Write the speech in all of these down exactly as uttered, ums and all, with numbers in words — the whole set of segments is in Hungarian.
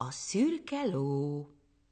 A szürke ló.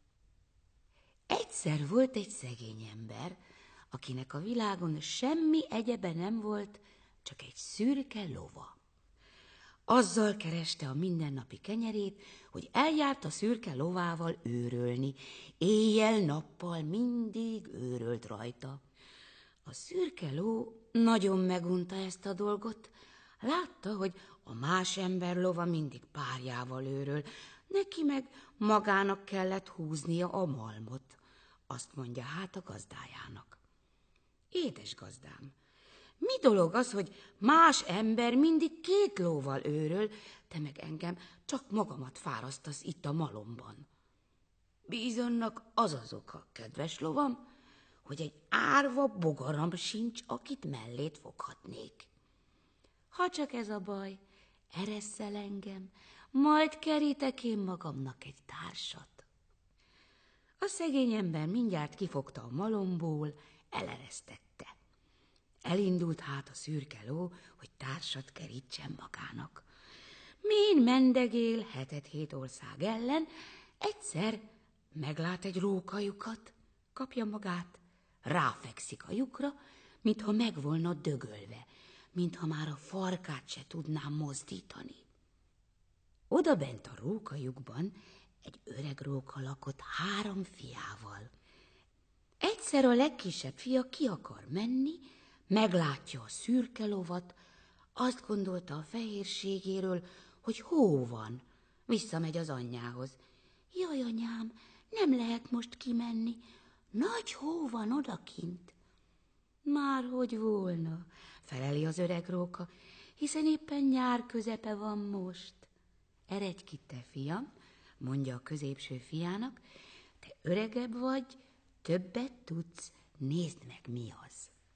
Egyszer volt egy szegény ember, akinek a világon semmi egyebe nem volt, csak egy szürke lova. Azzal kereste a mindennapi kenyerét, hogy eljárt a szürke lovával őrölni. Éjjel-nappal mindig őrölt rajta. A szürke ló nagyon megunta ezt a dolgot. Látta, hogy a más ember lova mindig párjával őröl, neki meg magának kellett húznia a malmot. Azt mondja hát a gazdájának: édes gazdám, mi dolog az, hogy más ember mindig két lóval őröl, te meg engem csak magamat fárasztasz itt a malomban? Bizonnak az az oka, kedves lovam, hogy egy árva bogaram sincs, akit mellét foghatnék. Ha csak ez a baj, eresszel engem, majd kerítek én magamnak egy társat. A szegény ember mindjárt kifogta a malomból, eleresztette. Elindult hát a szürke ló, hogy társat kerítsen magának. Min mendegél hetet-hét ország ellen, egyszer meglát egy rókajukat, kapja magát, ráfekszik a lyukra, mintha meg volna dögölve, mintha már a farkát se tudná mozdítani. Oda bent a rókajukban egy öreg róka lakott három fiával. Egyszer a legkisebb fia ki akar menni, meglátja a szürke lovat, azt gondolta a fehérségéről, hogy hó van, visszamegy az anyjához. Jaj, anyám, nem lehet most kimenni, nagy hó van odakint. Már hogy volna, feleli az öreg róka, hiszen éppen nyár közepe van most. Eredj ki, te fiam, mondja a középső fiának, te öregebb vagy, többet tudsz, nézd meg, mi az.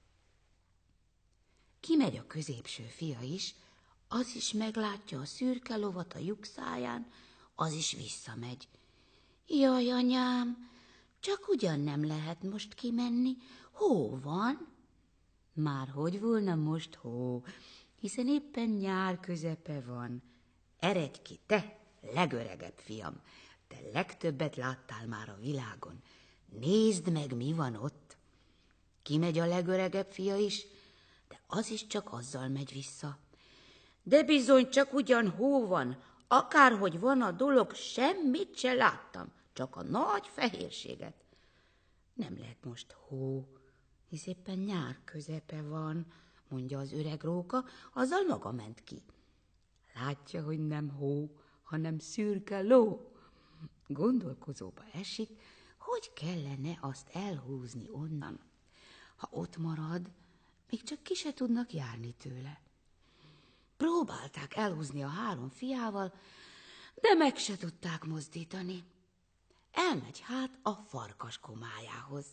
Kimegy a középső fia is, az is meglátja a szürke lovat a lyuk száján, az is visszamegy. Jaj, anyám, csak ugyan nem lehet most kimenni, hó van. Már hogy volna most hó, hiszen éppen nyár közepe van. Eredj ki, te, legöregebb fiam, te legtöbbet láttál már a világon. Nézd meg, mi van ott. Kimegy a legöregebb fia is, de az is csak azzal megy vissza. De bizony csak ugyan hó van, akárhogy van a dolog, semmit se láttam, csak a nagy fehérséget. Nem lehet most hó, hisz éppen nyár közepe van, mondja az öreg róka, azzal maga ment ki. Látja, hogy nem hó, hanem szürke ló. Gondolkozóba esik, hogy kellene azt elhúzni onnan. Ha ott marad, még csak ki se tudnak járni tőle. Próbálták elhúzni a három fiával, de meg se tudták mozdítani. Elmegy hát a farkas komájához.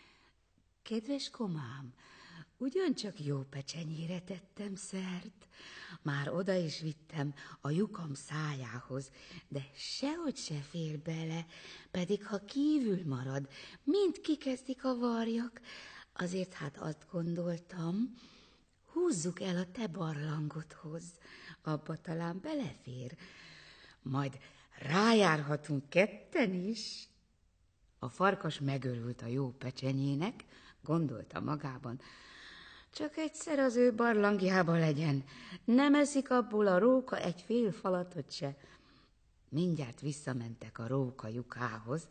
Kedves komám, ugyancsak jó pecsenyére tettem szert. Már oda is vittem a lyukam szájához, de sehogy se fér bele, pedig ha kívül marad, mind kikezdik a varjak. Azért hát azt gondoltam, húzzuk el a te barlangodhoz, abba talán belefér, majd rájárhatunk ketten is. A farkas megörült a jó pecsenyének, gondolta magában, csak egyszer az ő barlangjába legyen, nem eszik abból a róka egy fél falatot se. Mindjárt visszamentek a róka lyukához,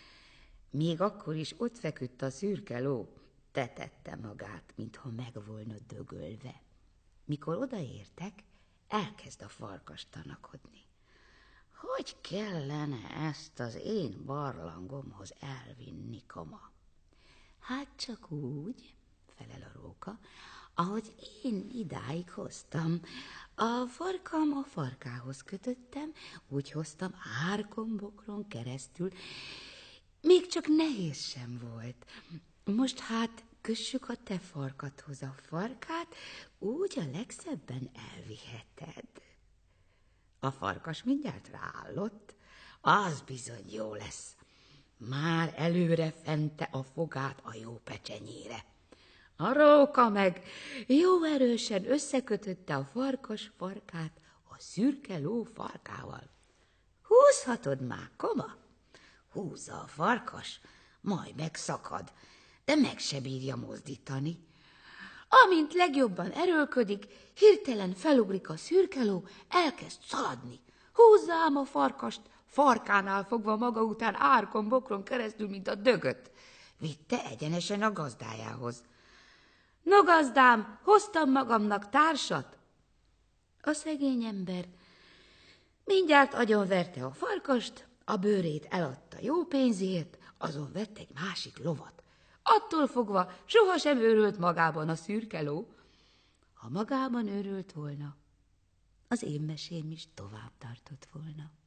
még akkor is ott feküdt a szürke ló, tetette magát, mintha meg volna dögölve. Mikor odaértek, elkezd a farkas tanakodni. Hogy kellene ezt az én barlangomhoz elvinni, koma? Hát csak úgy, felel a róka, ahogy én idáig hoztam. A farkam a farkához kötöttem, úgy hoztam árkombokron keresztül, még csak nehéz sem volt. Most hát kössük a te farkadhoz a farkát, úgy a legszebben elviheted. A farkas mindjárt ráállott, az bizony jó lesz. Már előre fente a fogát a jó pecsenyére. A róka meg jó erősen összekötötte a farkas farkát a szürke ló farkával. Hú, húzhatod már, koma? Húzza a farkas, majd megszakad, de meg se bírja mozdítani. Amint legjobban erőlködik, hirtelen felugrik a szürke ló, elkezd szaladni. Húzza ám a farkast, farkánál fogva maga után árkon, bokron keresztül, mint a dögöt. Vitte egyenesen a gazdájához. No, gazdám, hoztam magamnak társat. A szegény ember mindjárt agyonverte a farkast, a bőrét eladta jó pénzért, azon vett egy másik lovat. Attól fogva sohasem őrült magában a szürke ló. Ha magában őrült volna, az én mesém is tovább tartott volna.